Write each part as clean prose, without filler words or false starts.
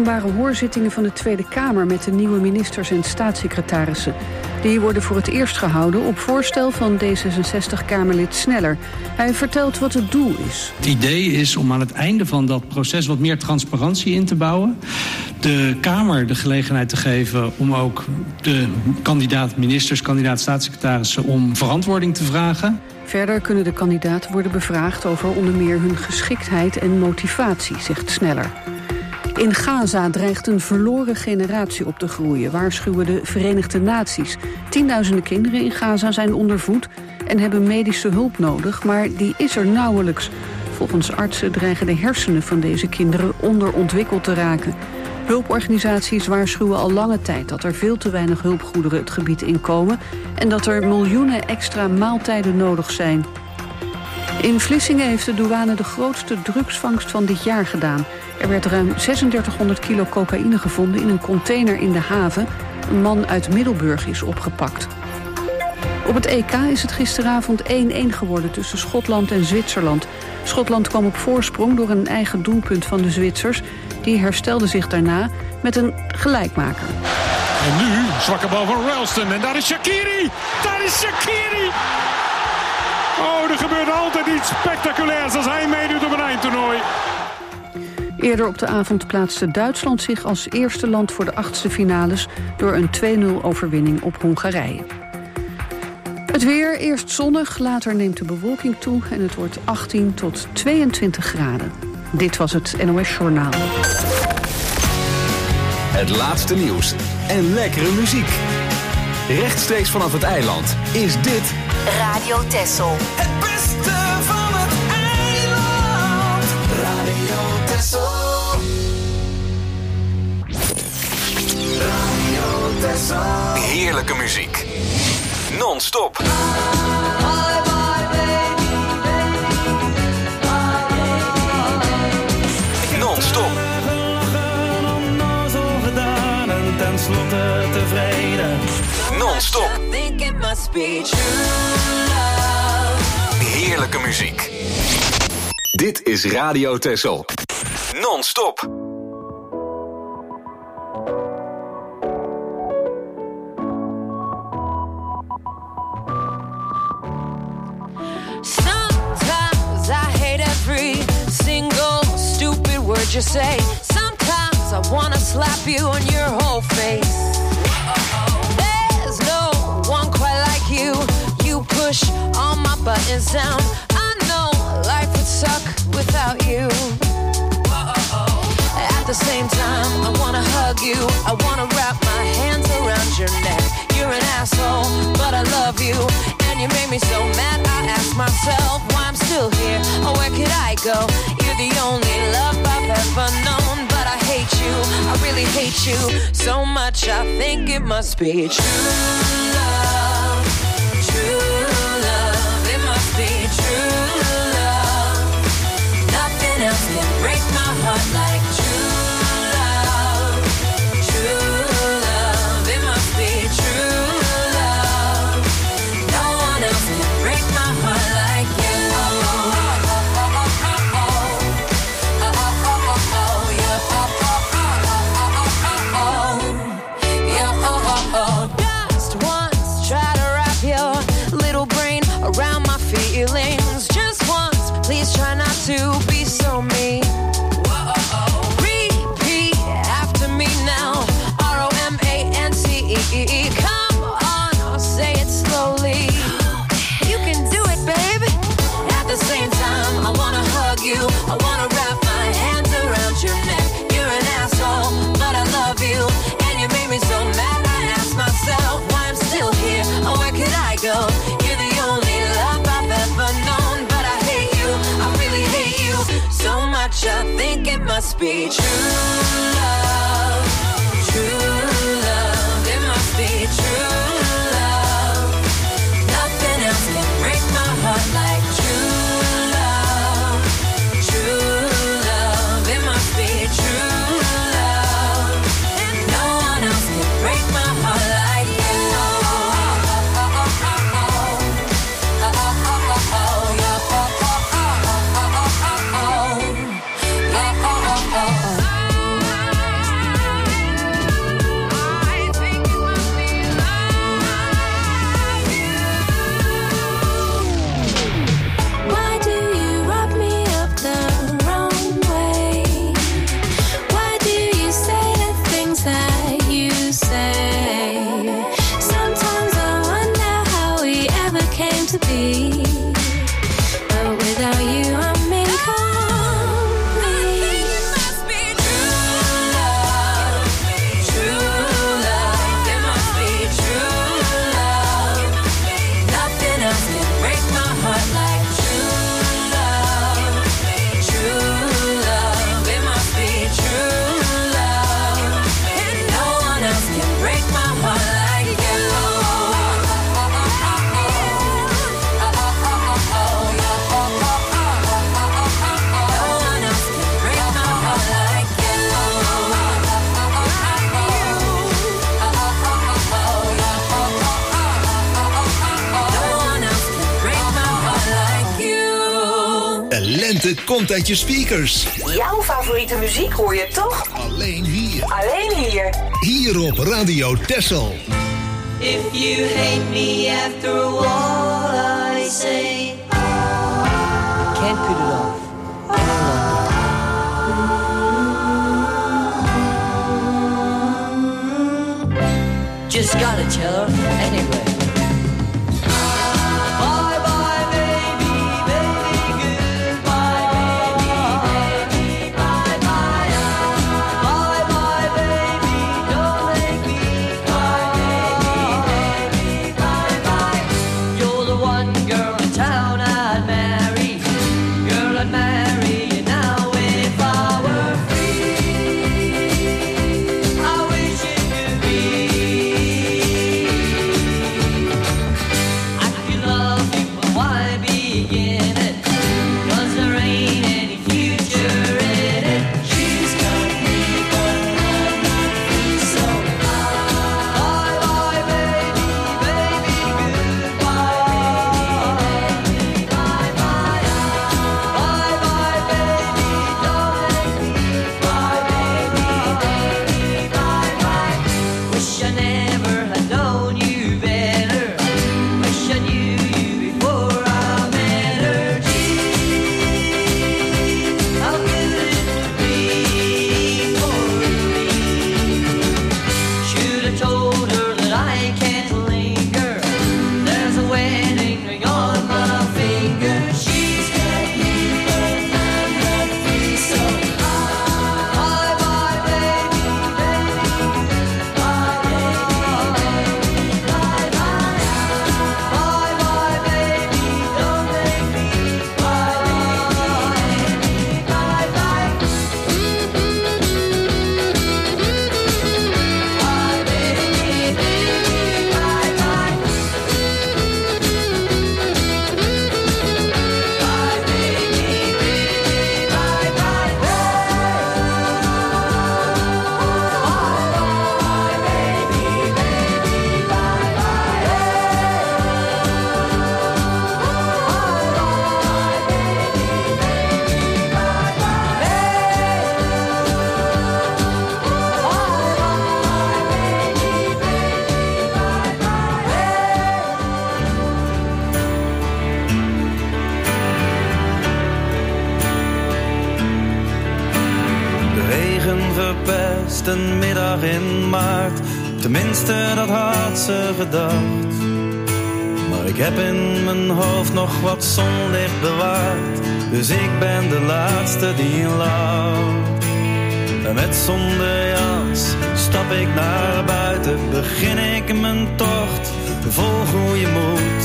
openbare hoorzittingen van de Tweede Kamer met de nieuwe ministers en staatssecretarissen. Die worden voor het eerst gehouden op voorstel van D66-Kamerlid Sneller. Hij vertelt wat het doel is. Het idee is om aan het einde van dat proces wat meer transparantie in te bouwen. De Kamer de gelegenheid te geven om ook de kandidaat-ministers, kandidaat-staatssecretarissen om verantwoording te vragen. Verder kunnen de kandidaten worden bevraagd over onder meer hun geschiktheid en motivatie, zegt Sneller. In Gaza dreigt een verloren generatie op te groeien, waarschuwen de Verenigde Naties. Tienduizenden kinderen in Gaza zijn onder voet en hebben medische hulp nodig, maar die is er nauwelijks. Volgens artsen dreigen de hersenen van deze kinderen onderontwikkeld te raken. Hulporganisaties waarschuwen al lange tijd dat er veel te weinig hulpgoederen het gebied inkomen en dat er miljoenen extra maaltijden nodig zijn. In Vlissingen heeft de douane de grootste drugsvangst van dit jaar gedaan. Er werd ruim 3600 kilo cocaïne gevonden in een container in de haven. Een man uit Middelburg is opgepakt. Op het EK is het gisteravond 1-1 geworden tussen Schotland en Zwitserland. Schotland kwam op voorsprong door een eigen doelpunt van de Zwitsers. Die herstelden zich daarna met een gelijkmaker. En nu, zwakke bal van Ralston. En daar is Shaqiri! Daar is Shaqiri! Oh, er gebeurt altijd iets spectaculairs als hij meedoet op een eindtoernooi. Eerder op de avond plaatste Duitsland zich als eerste land voor de achtste finales door een 2-0 overwinning op Hongarije. Het weer, eerst zonnig, later neemt de bewolking toe en het wordt 18 tot 22 graden. Dit was het NOS Journaal. Het laatste nieuws en lekkere muziek. Rechtstreeks vanaf het eiland is dit Radio Texel. Het beste van het eiland. Radio Texel. Radio Texel. heerlijke muziek. Non-stop. Non-stop. Tenslotte tevreden. Non-stop. Heerlijke muziek. Dit is Radio Texel. Non-stop. Sometimes I hate every single stupid word you say. Sometimes I wanna slap you on your whole face. There's no one quite like you. You push all my buttons down. I know life would suck without you. At the same time, I wanna hug you. I wanna wrap my hands around your neck. You're an asshole, but I love you. And you made me so mad, I ask myself why I'm still here. Or where could I go? You're the only love I've ever known. But I hate you, I really hate you so much, I think it must be true love. True love, it must be true love. Nothing else can break my heart like true love. True love, it must be true love. No one else can break my heart like you. Just once, try to wrap your little brain around my feelings. Just once, please try not to be so mean. Repeat after me now. ROMANCE. Come on, I'll say it slowly. You can do it, baby. At the same time, I wanna hug you. I wanna wrap my hands around your neck. You're an asshole, but I love you. And you made me so mad, I ask myself why I'm still here. Or where could I go? You're the only love I've ever known. But I hate you, I really hate you so much, I think it must be true love. True love, it must be true love. Nothing else can break my heart like true love. True love, it must be true love. And no one else can break my heart like you. komt uit je speakers. Jouw favoriete muziek hoor je toch? Alleen hier. Alleen hier. Hier op Radio Texel. If you hate me after all I say, Can't put it off. just gotta tell her anyway. Een middag in maart, tenminste dat had ze gedacht. Maar ik heb in mijn hoofd nog wat zonlicht bewaard, dus ik ben de laatste die lacht. En met zonder jas stap ik naar buiten, begin ik mijn tocht vol goede moed.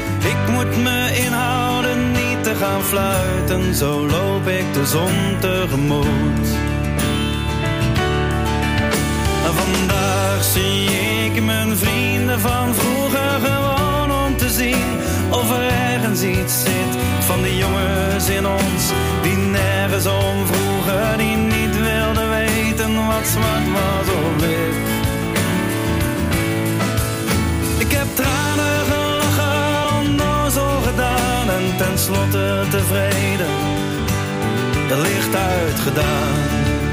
Ik moet me inhouden niet te gaan fluiten, zo loop ik de zon tegemoet. Vandaag zie ik mijn vrienden van vroeger gewoon om te zien of er ergens iets zit van die jongens in ons die nergens om vroegen, die niet wilden weten wat zwart was of wit. Ik heb tranen gelachen, onnozel gedaan en tenslotte tevreden, het licht uitgedaan.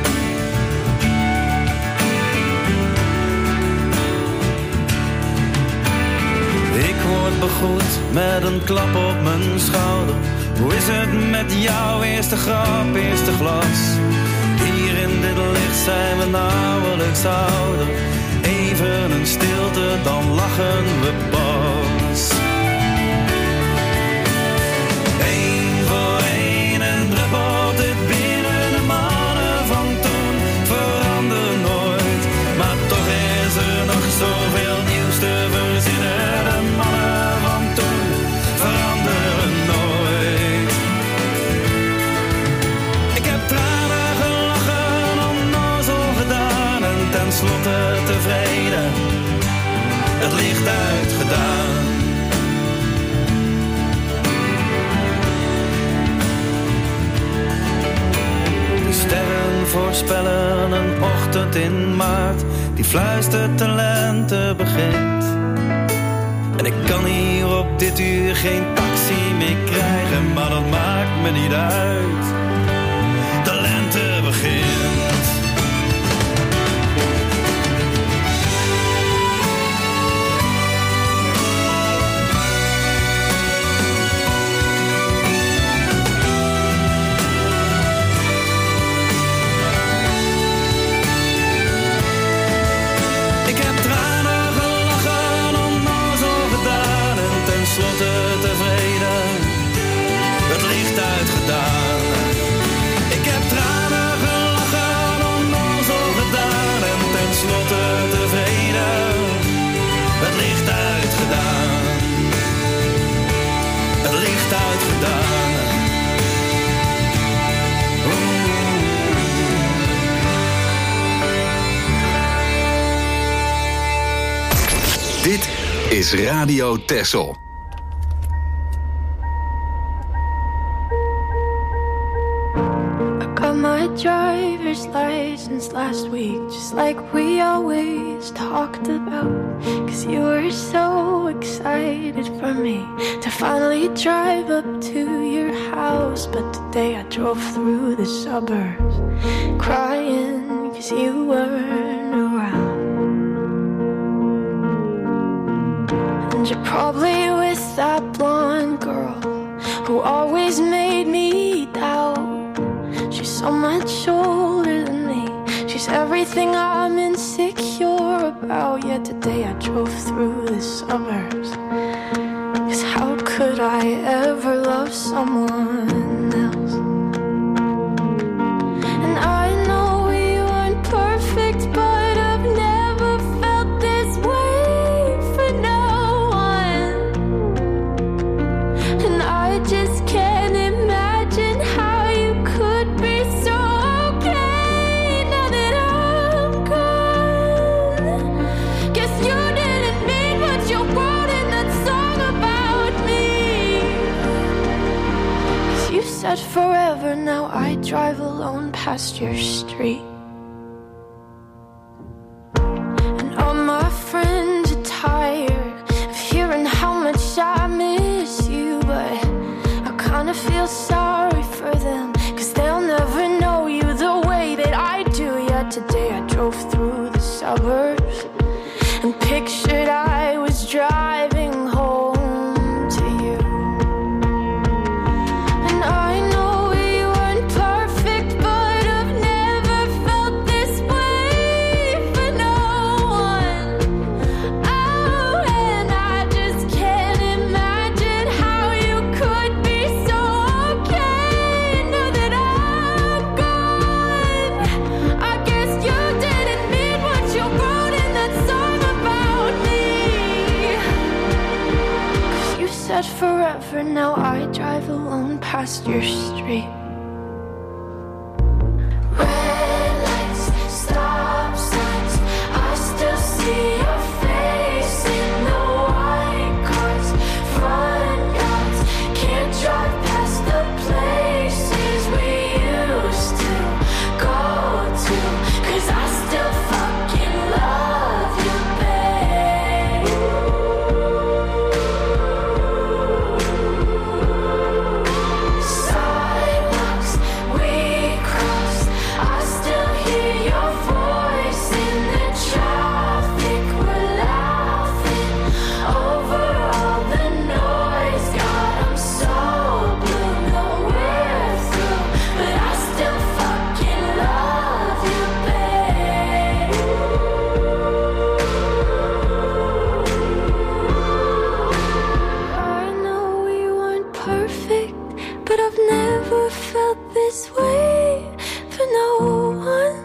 Ik word begroet met een klap op mijn schouder. Hoe is het met jou? Eerste grap, eerste glas. Hier in dit licht zijn we nauwelijks ouder. Even een stilte, dan lachen we pas. Eén voor één en druppelt het binnen. De mannen van toen veranderen nooit. Maar toch is er nog zoveel nieuws te verzinnen. Tenslotte tevreden, het licht uitgedaan. De sterren voorspellen een ochtend in maart, die fluistert de lente begint. En ik kan hier op dit uur geen taxi meer krijgen, maar dat maakt me niet uit. De lente begint. Tevreden, het licht uitgedaan. Ik heb tranen gelachen, onnozel gedaan. En tenslotte tevreden, het licht uitgedaan. Het licht uitgedaan. Dit is Radio Texel. Driver's license last week, just like we always talked about. 'Cause you were so excited for me to finally drive up to your house. But today I drove through the suburbs crying 'cause you weren't around. And you're probably with that blonde girl who always made me doubt. She's so much older than me. She's everything I'm insecure about. Yet today I drove through the suburbs. 'Cause how could I ever love someone else? And I know we weren't perfect, but I've never felt this way for no one. And I just can't imagine how you could be so okay now that I'm gone. Guess you didn't mean what you wrote in that song about me. 'Cause you said forever, now I drive alone past your street. And all my friends are tired of hearing how much I miss you, but I kinda feel sorry for them, 'cause they'll never know you the way that I do. Yet today I drove through the suburbs and pictured I was driving home to you. And I know we weren't perfect, but I've never felt this way for no one. Oh, and I just can't imagine how you could be so okay now that I'm gone. I guess you didn't mean what you wrote in that song about me. 'Cause you said forever, now I drive alone past your street. Red lights, stop signs, I still see your face in the white cars, front yards. Can't drive past the places we used to go to, 'cause I still fucking love you, babe. Sidewalks we crossed, I still hear your voice in the traffic. We're laughing over all the noise. God, I'm so blue, no we're through, but I still fucking love you, babe. I know we weren't perfect, but I've never felt this way for no one.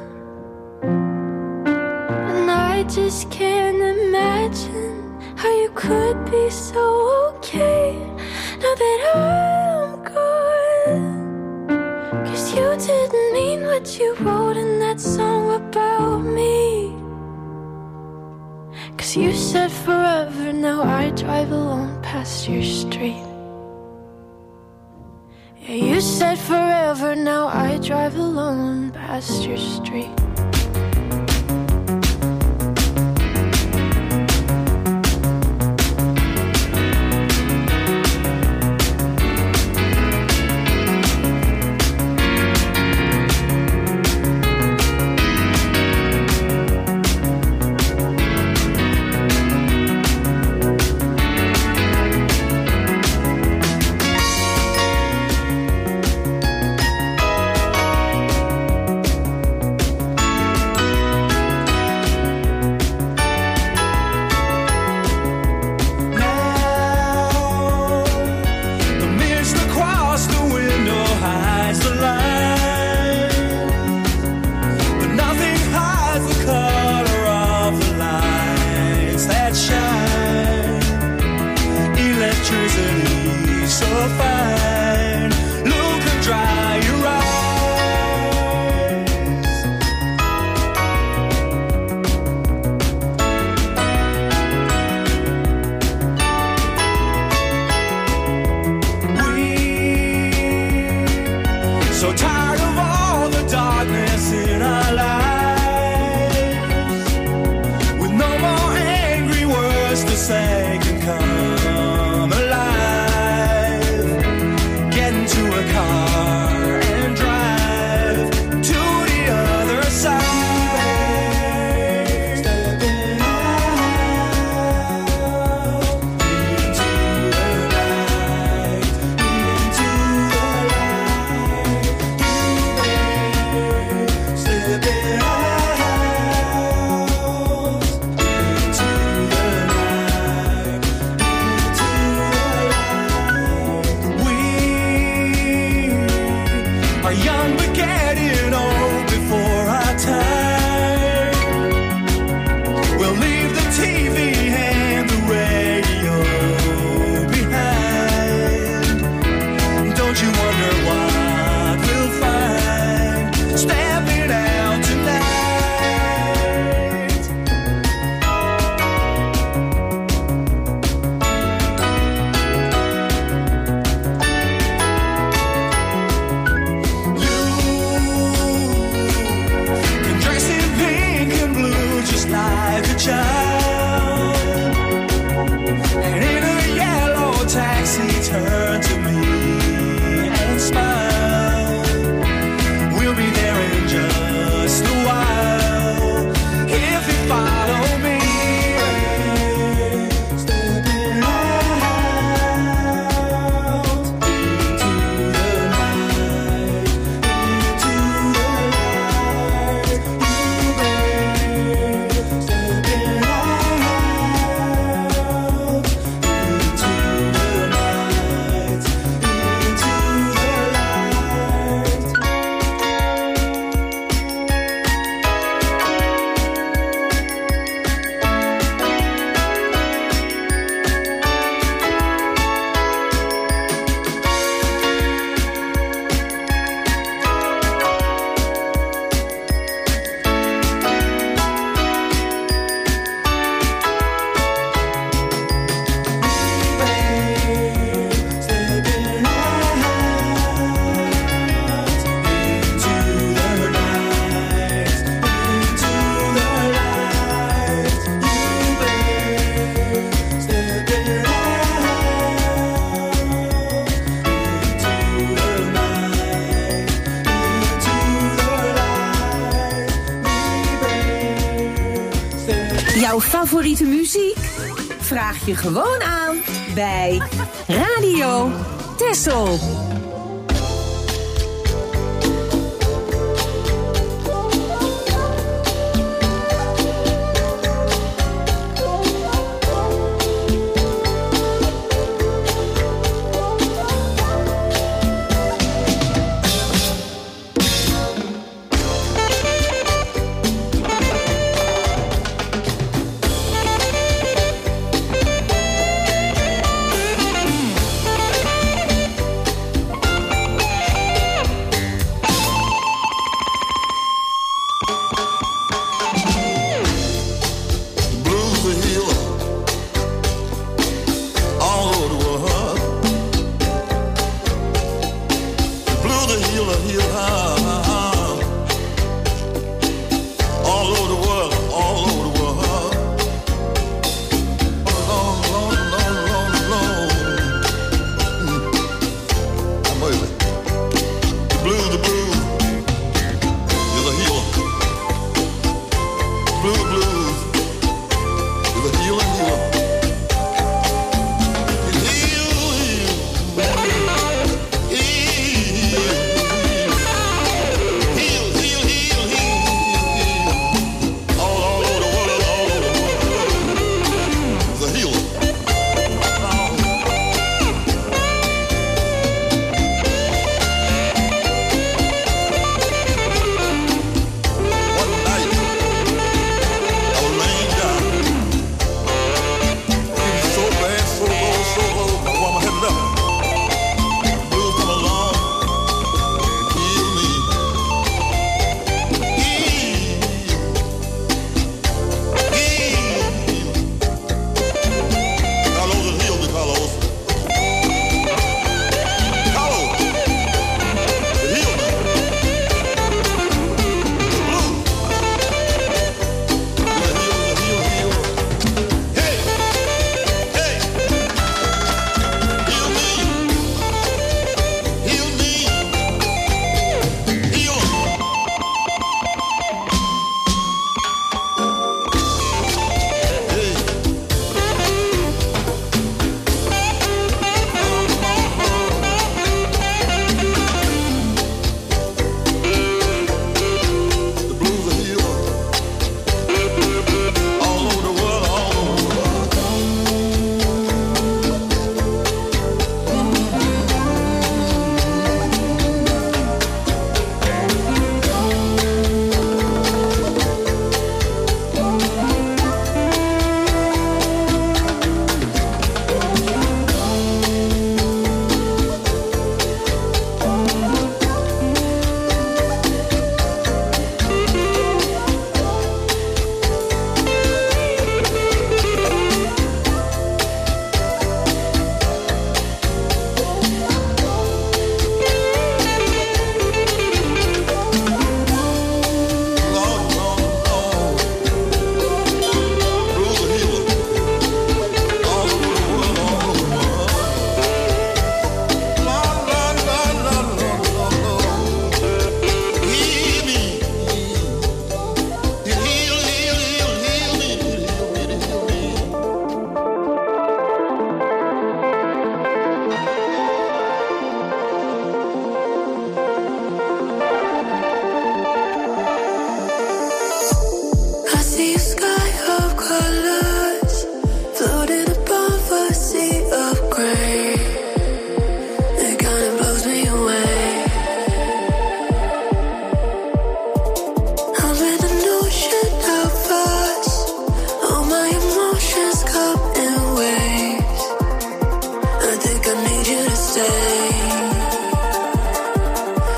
And I just can't imagine how you could be so okay now that I'm gone. 'Cause you didn't mean what you wrote in that song about me. 'Cause you said forever, now I drive alone past your street. Yeah, you said forever, now I drive alone past your street. Jouw favoriete muziek? Vraag je gewoon aan bij Radio Texel.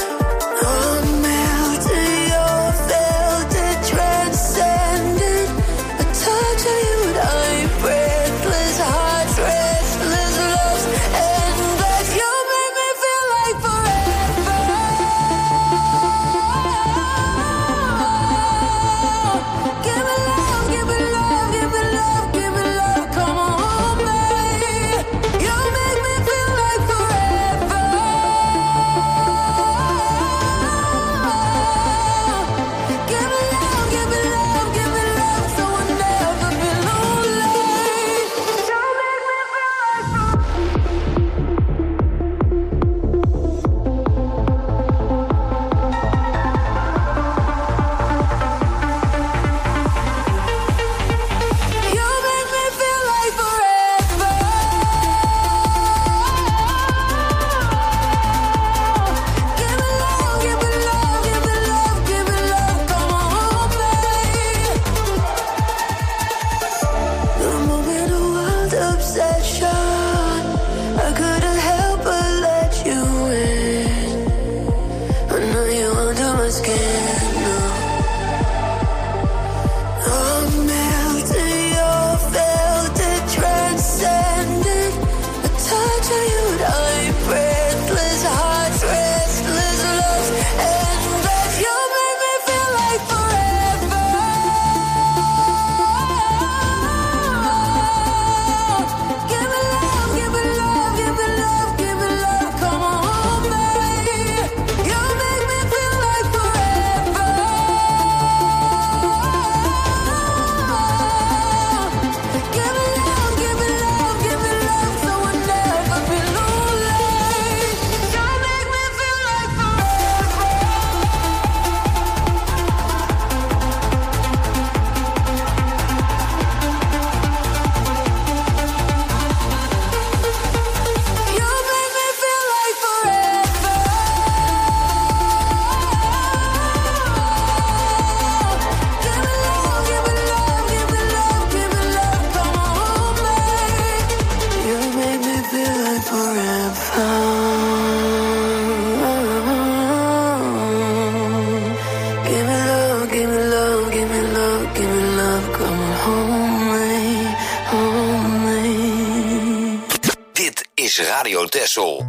I'm melting your filter transcendent. come home, home. Dit is Radio Texel.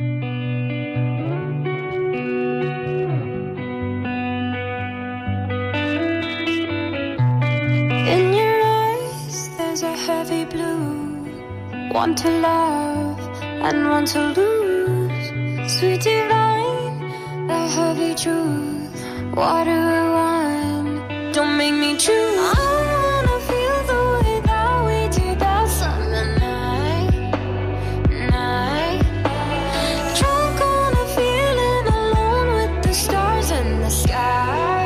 In your eyes, there's a heavy blue. One to love and one to lose. Sweet divine, the heavy truth. Water or wine, don't make me choose. I wanna feel the way that we did that summer night. Drunk on a feeling, alone with the stars in the sky.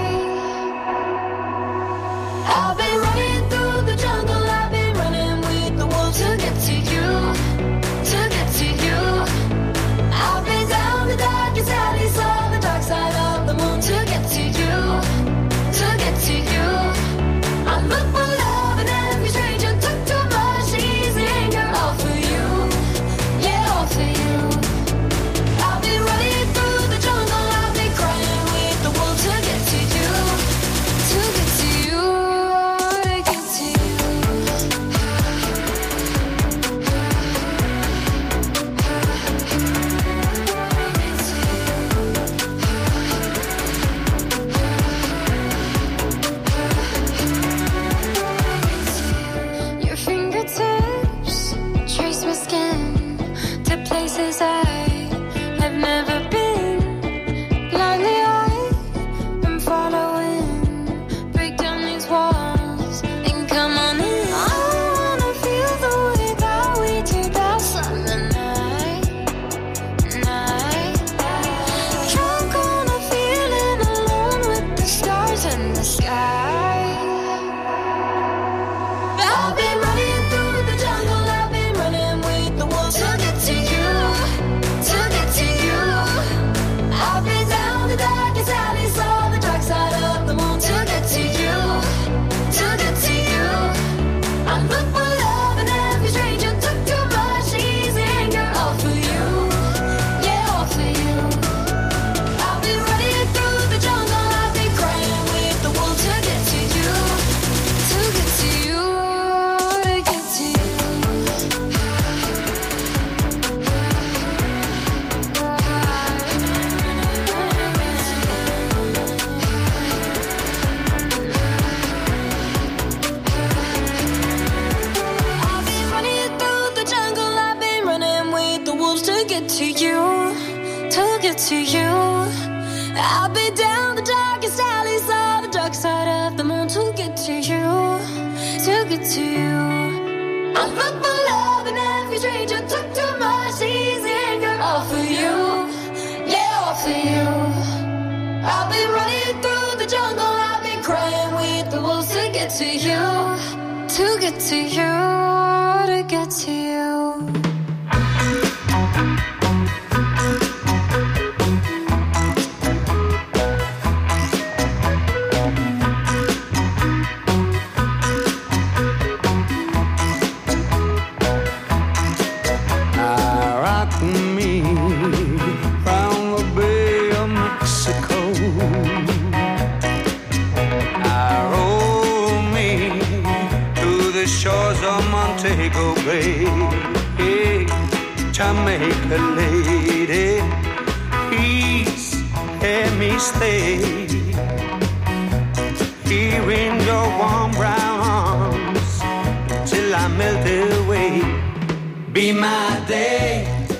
I've been running through the jungle, I've been running with the wolves to get to you, to get to you. I've been down the darkest alley, saw the dark side of the moon to get to you, to get to you. I look for love in every stranger, took too much easy anger, all for you, yeah, all for you. I've been running through the jungle, I've been crying with the wolves to get to you, to get to you. Places I have never been. Blindly I am following. Break down these walls and come on in. I wanna feel the way that we did that summer night. Drunk on a feeling, alone with the stars in the sky. I've been running through the jungle, I've been running with the wolves to get to you, to get to you. I've been down the darkest alley, saw the dark side of the moon to get to you, to get to you. I look for love in every stranger, took too much easy anger, all for you, yeah, all for you. I've been running through the jungle, I've been crying with the wolves to get to you, to get to you, to get to you. I've been running through the jungle, I've been running with the wolves to get to you, to get to you. I've been down the darkest alleys, saw the dark side of the moon to get to you, to get to you. I look for love in every stranger, took too much easy anger, all for you, yeah, all for you. I've been running through the jungle, I've been crying with the wolves to get to you, to get to you, to get to you. Rock me from the Bay of Mexico. Roll me through the shores of Montego Bay. Hey, Jamaica lady, please let me stay here in your warm brown arms till I melt away. Be my day,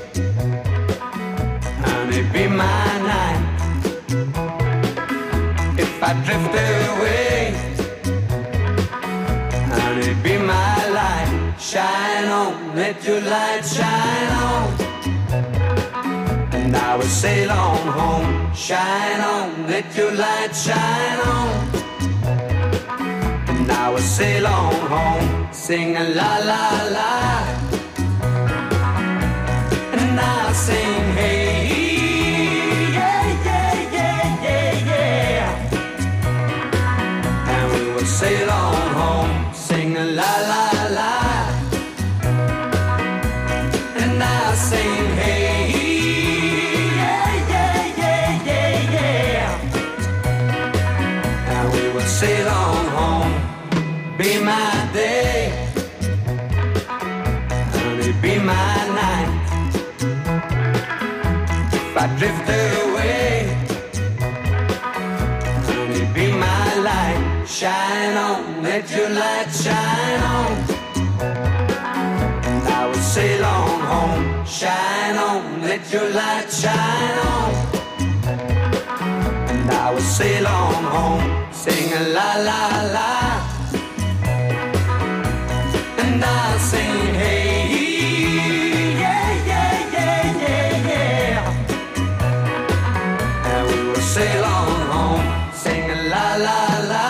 and it be my night. If I drift away, and it be my light. Shine on, let your light shine on, and I will sail on home. Shine on, let your light shine on, and I will sail on home. Sing a la la la. And I'll sing, hey, yeah, yeah, yeah, yeah, yeah. And we will sail on home, sing a la, la, la. And I'll sing, hey, yeah, yeah, yeah, yeah, yeah. And we will sail on home. be my day. Honey, be my night. If I drift away, honey, be my light. Shine on, let your light shine on. And I will sail on home. Shine on, let your light shine on. And I will sail on home. Sing a la la la. And I'll sing hey, yeah, yeah, yeah, yeah, yeah. And we will sail on home. Sing a la la la.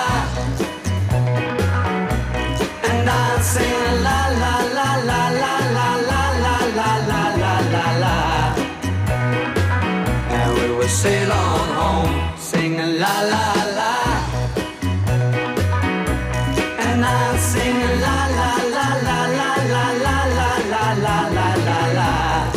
And I'll sing a la la la la la la la la la la la la la. And we will sail on home. Sing a la la la. And I'll sing a la la la la la la la la la la la la la.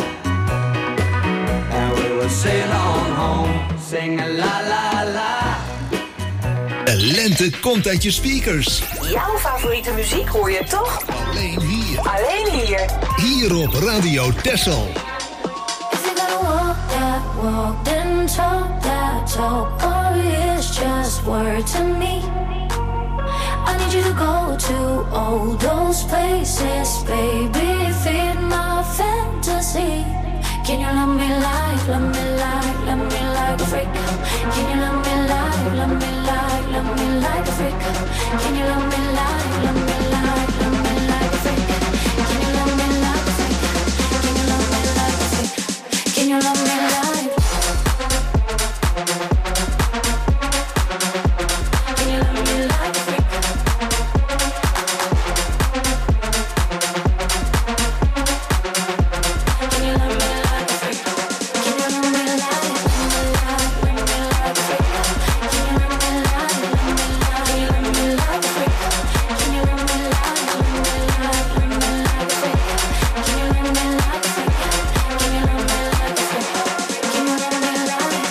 And we will sail on home. Sing a la la la. De lente komt uit je speakers. Jouw favoriete muziek hoor je toch? Alleen hier. Alleen hier. Hier op Radio Texel. If you're gonna walk that walk, then talk that talk, or it's just word to me. I need you to go to all those places, baby, feed my fantasy. Can you love me like, love me like, love me like a freak? Can you love me like, love me like, love me like a freak? Can you love me like, love me like, love me like a freak? Can you love me like a freak? Can you love me like a freak? Can you love me like? Can you love me like a freak? Can you love me like a freak? Can you love me like, love me like a freak? Can you love me like, love me like a freak? Can you love me like, love me like a freak? Can you love me like a freak? Can you love me like a freak? Can you love me like?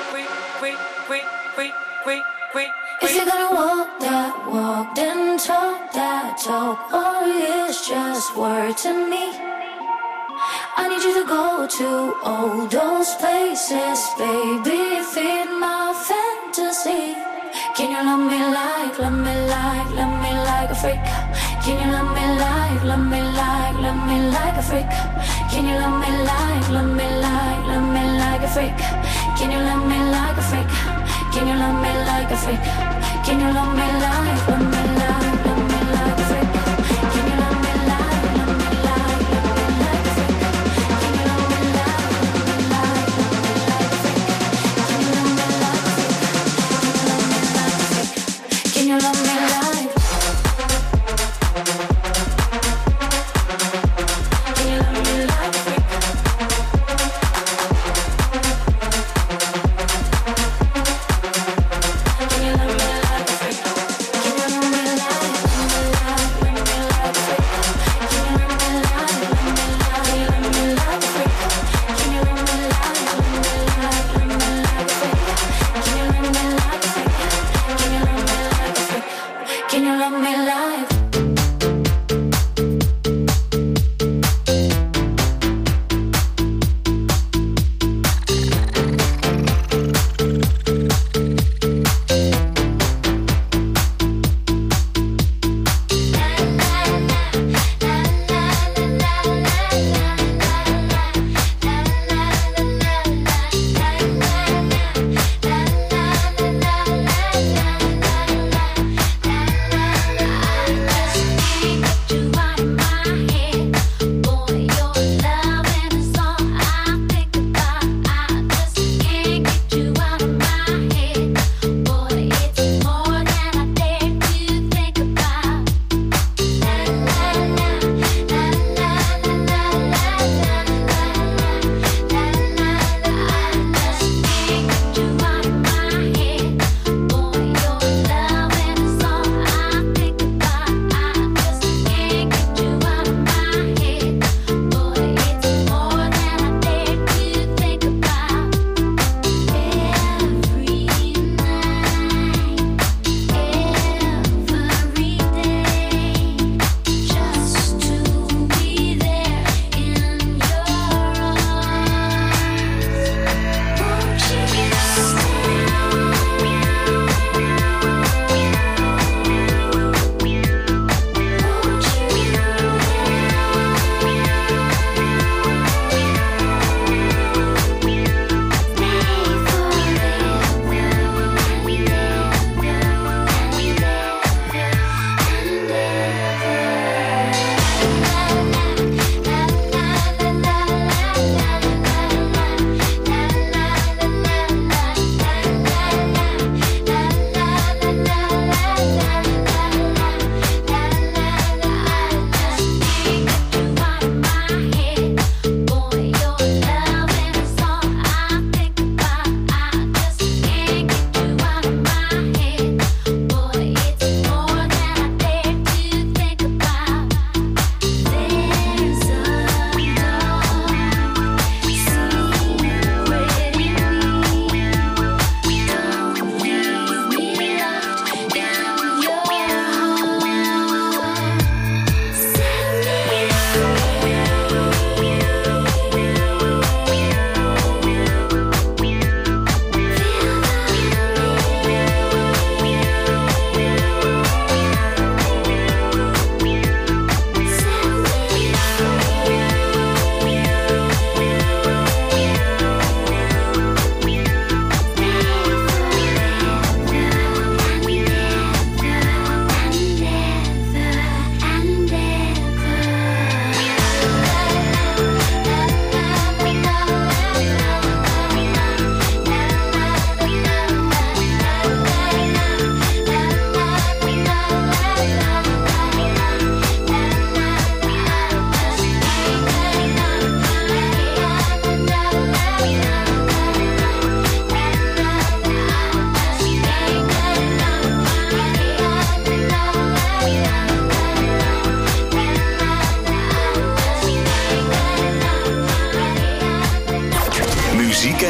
If you're gonna walk that walk, then talk that talk, or it's just word to me. I need you to go to all those places, baby, feed my fantasy. Can you love me like, love me like, love me like a freak? Can you love me like, love me like, love me like a freak? Can you love me like, love me like, love me like a freak? Can you love me like a freak? Can you love me like a freak? Can you love me like, love me like, love me like a freak? Can you love me like, love me like, love me like a freak? Can you love me like, love me like, love me like a freak? Can you love me like a freak? Can you love me like? Can you love me like a freak? Can you love me like a freak? Can you love me like, love me like, love me like a freak? Can you love me like, love me like a freak? Can you love me like, love me like, love me like a freak? Can you love me like a freak? Can you love me like a freak? Can you love me like?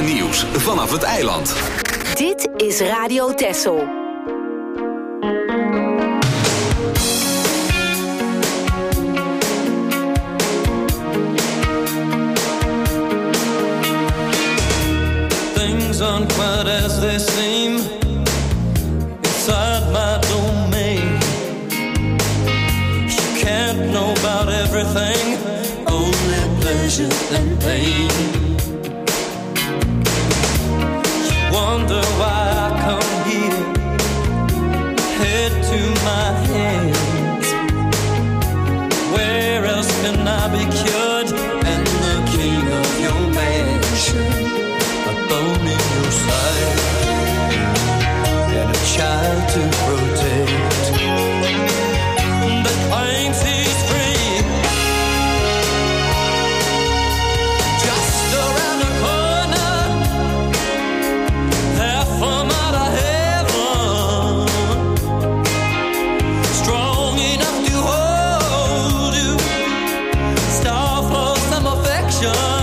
en nieuws vanaf het eiland. Dit is Radio Texel. Things aren't quite as they seem inside my domain. You can't know about everything, only pleasure and pain. You wonder why I come here, head to my hands. Where else can I be cured and the king of your mansion? A bone in your side and a child to protect that claims he's free. Just around the corner, half a mile of heaven, strong enough to hold you, star for some affection.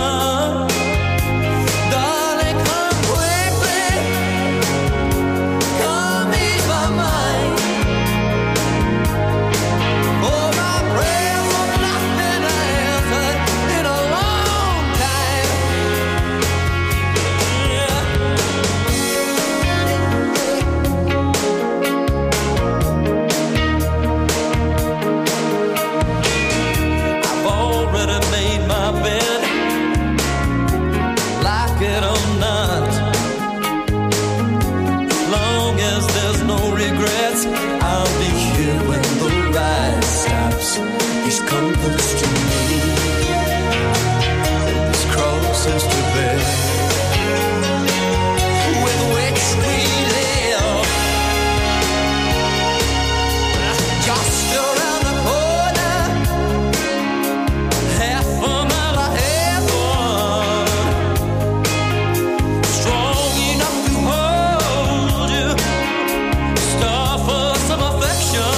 These comforts to me, and these crosses to bear, with which we live. Just around the corner, half a mile of heaven, strong enough to hold you, star for some affection.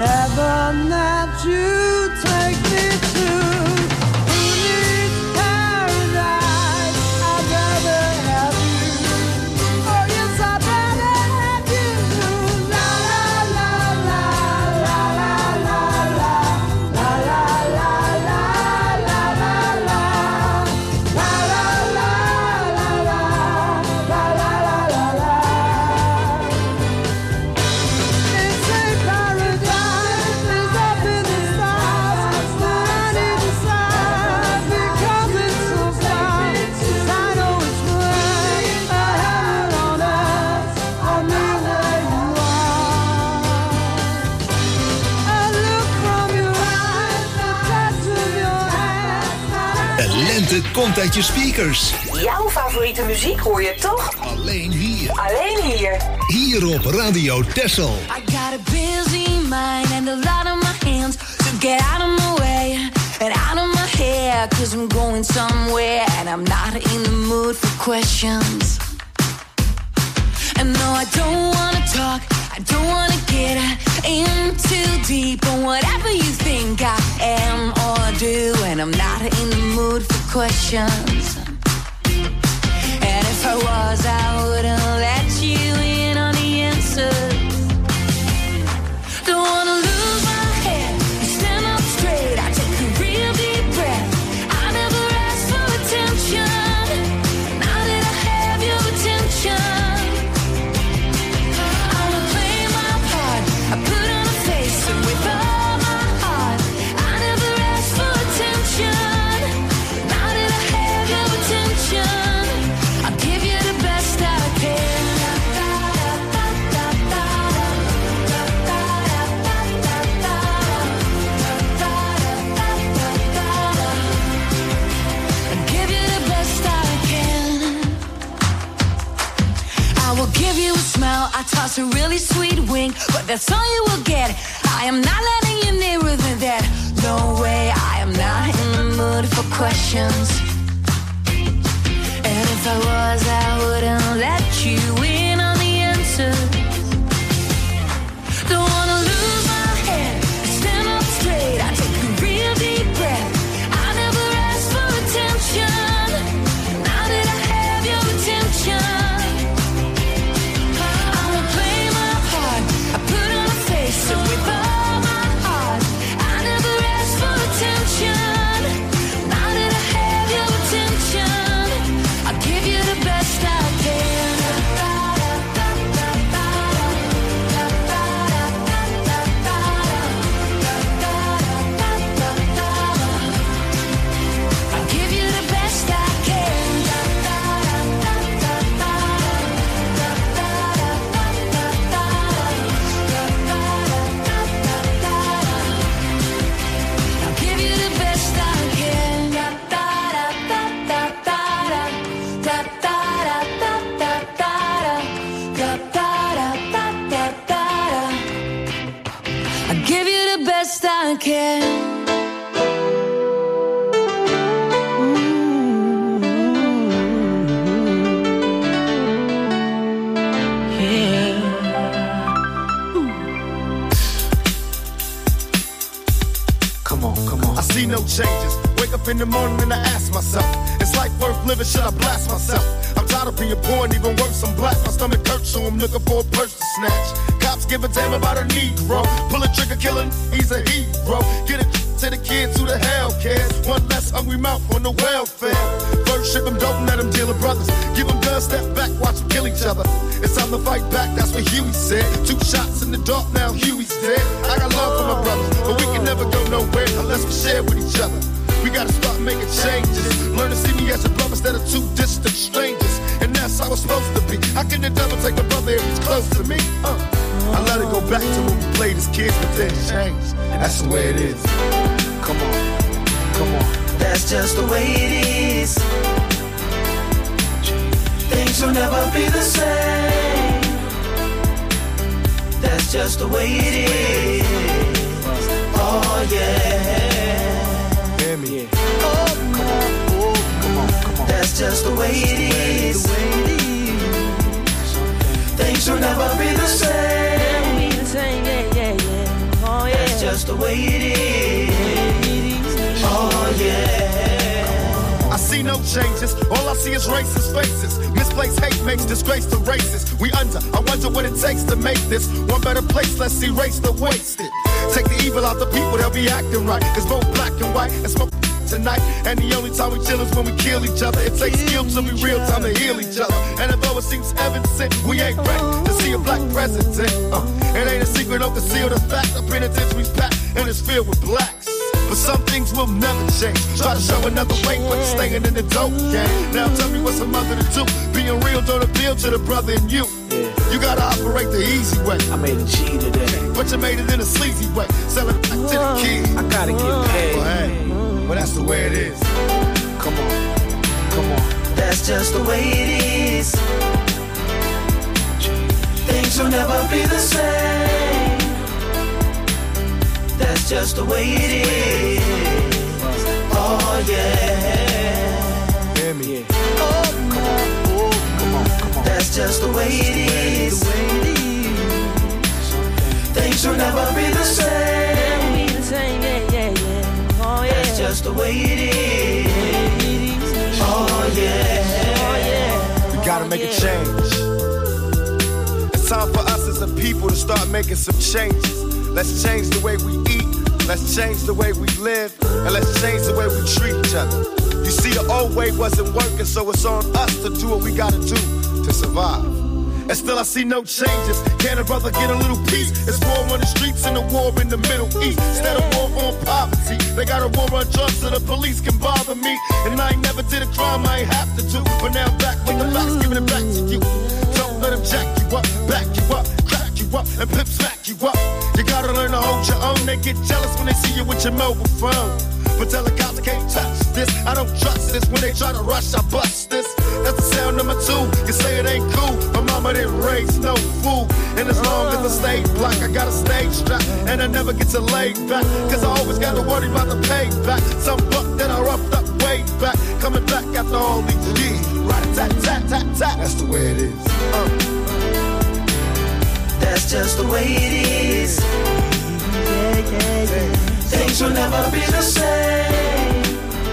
Heaven that you take me to. Who needs paradise? I'd rather have you. Oh yes, I'd rather have you. La la la la la la la la la la la la la la la la la la la la. It's a paradise, it's up in the stars. I need to sigh because it's so far. I know it's right, a heaven on earth, on me where you are. I look from your eyes, the touch of your hand. De lente komt uit je speakers. Jouw favoriete muziek hoor je toch? Alleen hier. Alleen hier. Hier op Radio Texel. I got a busy mind and a lot on my hands. So get out of my way and out of my hair. Cause I'm going somewhere and I'm not in the mood for questions. And no, I don't wanna talk, I don't wanna get in too deep on whatever you think I am or do. And I'm not in the mood for questions. And if I was, I wouldn't let you in on the answers. Don't wanna lose my head, stand up straight. I take a real deep breath. I never asked for attention. Now that I have your attention, I'ma play my part. I put on a face and with all my heart. I never asked for attention. Now that I have your attention, I'll give you the best I can. I'll give you the best I can. I will give you a smile, I toss a really sweet wink, but that's all you will get. I am not letting you nearer than that. No way, I am not in the mood for questions. And if I was, I wouldn't let you in on the answers. Don't wanna lose my head, stand up straight. I take a real deep breath. I never asked for attention. Now that I have your attention, I'ma play my part. I put on a face and with all my heart. I never asked for attention. Now that I have your attention, I'll give you the best I can. I'll give you the best I can. I'll give you the best I can. I'll give you the best I can. Come on. I see no changes. Wake up in the morning and I ask myself, is life worth living? Should I blast myself? I'm tired of being poor and even worse, I'm black. My stomach hurts, so I'm looking for a purse to snatch. Cops give a damn about a Negro. Pull a trigger, killing, he's a hero. Get it to the kids who the hell cares. One less hungry mouth on the welfare. First ship them, don't let them deal with brothers. Give them guns, step back, watch them kill each other. It's time to fight back, that's what Huey said. 2 shots in the dark, now Huey's dead. I got love for my brothers, but we can never go nowhere unless we share with each other. We gotta start making changes. Learn to see me as a brother instead of 2 distant strangers. And that's how it's supposed to be. How can the devil take a brother if he's close to me? I let it go back to when we played as kids, but then changed. That's the way it is. Come on. That's just the way it is. Things will never be the same. That's just the way it is. Oh yeah. Hear me. Oh, come on. That's just the way it is. Things will never be the same. Yeah. Oh yeah. see no changes. All I see is racist faces. Misplaced hate makes disgrace to races. We under, I wonder what it takes to make this one better place. Let's erase the wasted. Take the evil out the people, they'll be acting right. Cause both black and white and smoke tonight. And the only time we chill is when we kill each other. It takes skill to be real time to heal each other. And although it seems evident, we ain't ready to see a black president. It ain't a secret, don't conceal the fact. The penitentiary's packed and it's filled with blacks. But some things will never change. Try to show another way, but staying in the dope game. Now tell me what's a mother to do. Being real don't appeal to the brother in you. You gotta operate the easy way. I made a G today, but you made it in a sleazy way. Selling back to the kids. I gotta get paid. Well, hey, well, that's the way it is. Come on, come on. That's just the way it is. Things will never be the same. That's just the way it is. Oh yeah. Hear me. Oh, come on. Oh, come on, come on. That's just the way it is. Things will never be the same. Oh yeah. That's just the way it is. Oh yeah. We gotta make a change. It's time for us as a people to start making some changes. Let's change the way we eat, let's change the way we live, and let's change the way we treat each other. You see, the old way wasn't working, so it's on us to do what we gotta do to survive. And still I see no changes. Can a brother get a little peace? It's war on the streets and a war in the Middle East. Instead of war on poverty, they got a war on drugs so the police can bother me. And I ain't never did a crime I ain't have to do. But now back with the facts, giving it back to you. Don't let them jack you up, back you up, crack you up, and pimp smack you up. You gotta learn to hold your own. They get jealous when they see you with your mobile phone. But tell the cops I can't touch this. I don't trust this. When they try to rush, I bust this. That's the sound number 2. You say it ain't cool. My mama didn't raise no fool. And as long as I stay black, I got a stage strap. And I never get to lay back. Cause I always got to worry about the payback. Some buck that I roughed up way back. Coming back after all these years. Right-a-tat-tat-tat-tat. That's the way it is. That's just the way it is. Things will never be the same.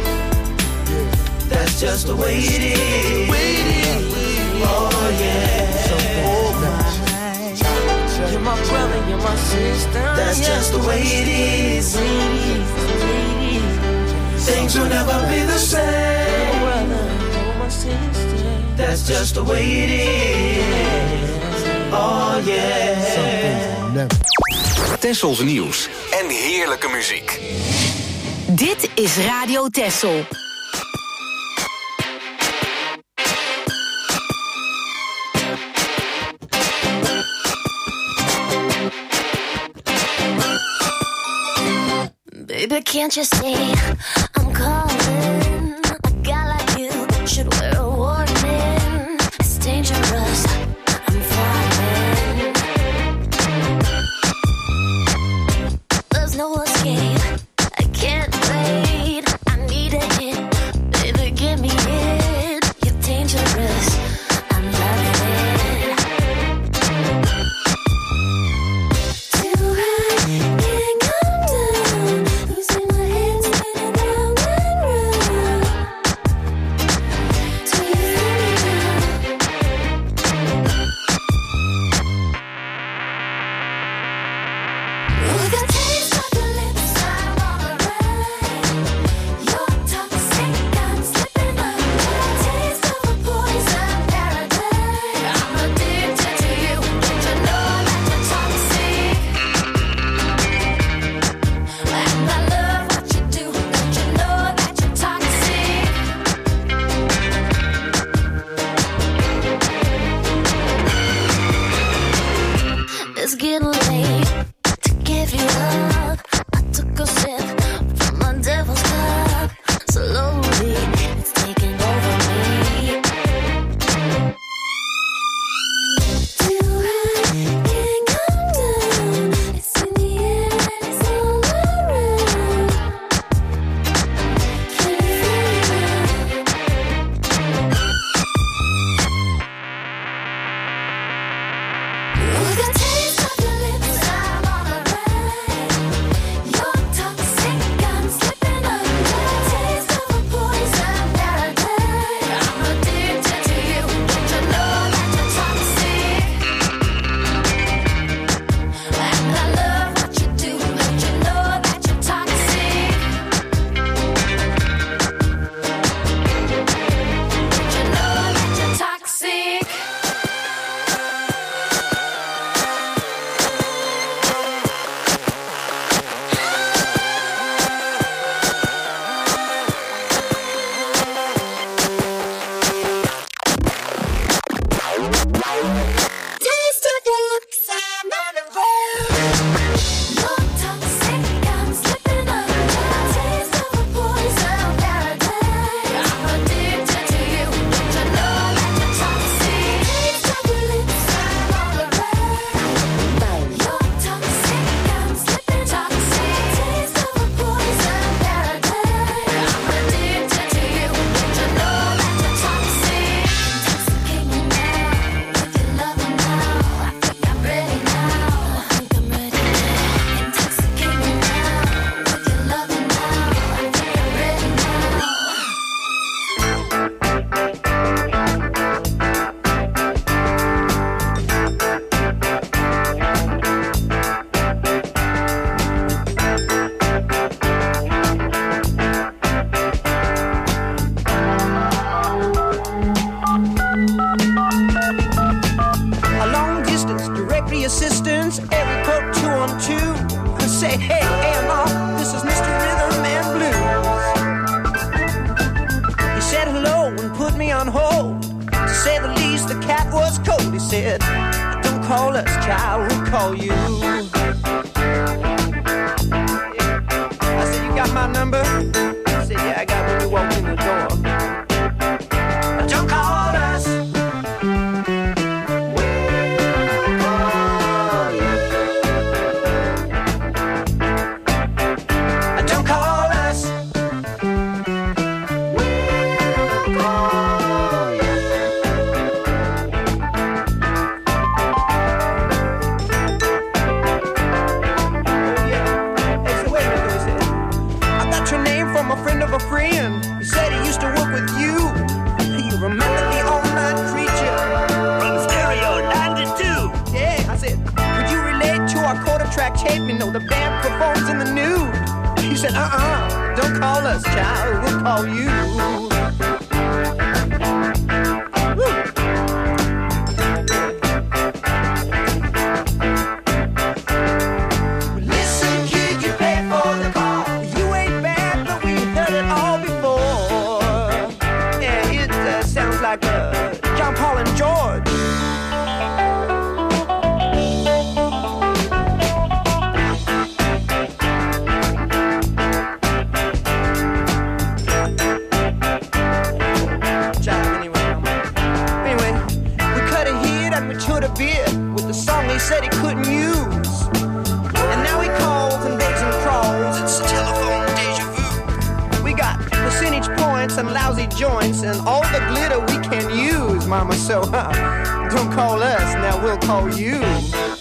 That's just the way it is. Oh yeah. You're my brother, you're my sister. That's just the way it is. Things will never be the same. That's just the way it is. Oh yeah. Tessels nieuws en heerlijke muziek. Dit is Radio Tessel. Baby, can't you see I'm calling? A guy like you should wear a warning. It's dangerous, I'm falling. There's no escape, I can't wait. I need a hit, baby, give me it. You're dangerous, I'm loving it. Too high, can't come down. Losing my head, spinning round and round. he said, don't call us, child, we'll call you. I said, you got my number? He said, yeah, I got when you walked in the door. Don't call us. Don't call us. A friend of a friend. He said he used to work with you. You remember the all-night creature from Stereo 92? Yeah, I said, could you relate to our quarter track tape? You know, the band performs in the nude. He said, don't call us, child, we'll call you. Said he couldn't use, and now he calls and begs and crawls. It's a telephone deja vu. We got percentage points and lousy joints and all the glitter we can use, mama. So don't call us, now we'll call you.